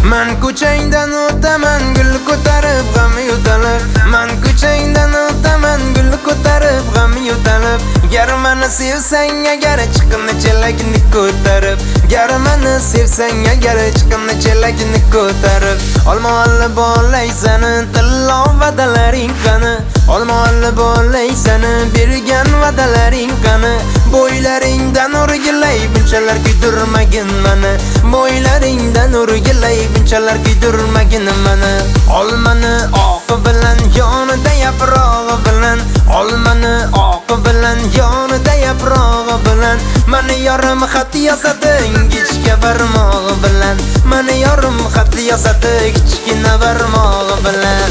Man ko'changdan o'taman gul ko'tarib g'am yutalib. Man ko'changdan o'taman gul ko'tarib g'am yutalib. Gar meni sevsang agar chiqimni chelakni ko'tarib. Gar meni sevsang agar chiqimni chelakni ko'tarib. Olmoli bo'laysan tillo vadalaring qani. Olmoli bo'laysan bergan vadalaring qani. Bo'ylaringdan o'rgilay bunchalar kuydirmagin meni. Bo'ylaringdan o'rgilay bunchalar kuydirmagin meni. Olmani oqi bilan yonida yaprog'i bilan. Olmani oqi bilan yonida yaprog'i bilan. Meni yorim xat yozadi ingichka barmog'i bilan. Meni yorim xat yozadi kichkina barmog'i bilan.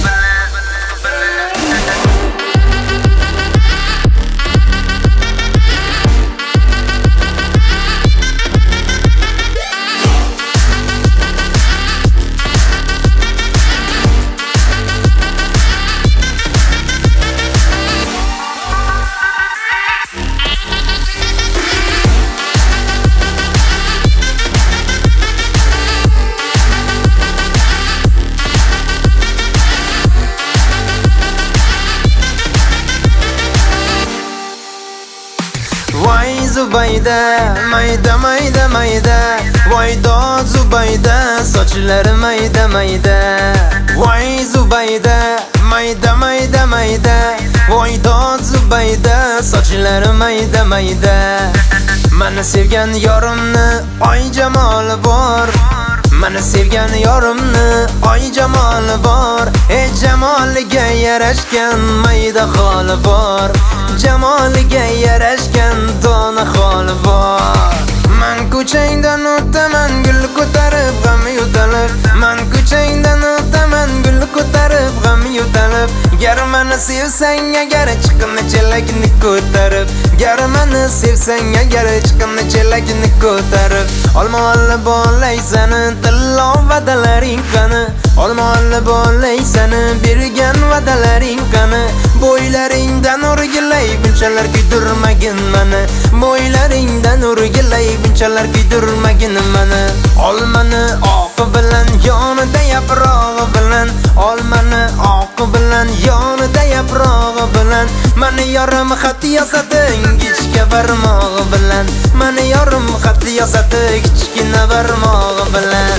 Voy Zubayda, mayda mayda mayda. Voy dod Zubayda, sochlari mayda mayda. Voy Zubayda, mayda mayda mayda. Voy dod Zubayda, sochlari mayda mayda. Meni sevgan yorimni oy jamoli bor. Meni sevgan yorimni oy jamoli bor. Jamoliga yarashgan mayda xoli bor. Jamoliga yarashgan dona xoli bor. Man ko'changdan o'taman gul ko'tarib g'am yutalib. Man ko'changdan o'taman gul ko'tarib g'am yutalib. Gar meni sevsang agar chiqimni chelakni ko'tarib. Gar meni sevsang agar chiqimni chelakni ko'tarib. Olmoli bo'laysan tillo vadalaring qani. Olmoli bo'laysan bergan vadalaring qani. Bo'ylaringdan o'rgilay bunchalar kuydirmagin meni. Bo'ylaringdan o'rgilay bunchalar kuydirmagin meni. Olmani oqi bilan yonida yaprog'i bilan. Olmani oqi bilan yonida yaprog'i bilan. Meni yorim xat yozadi ingichka barmog'i bilan. Meni yorim xat yozadi kichkina barmog'i bilan.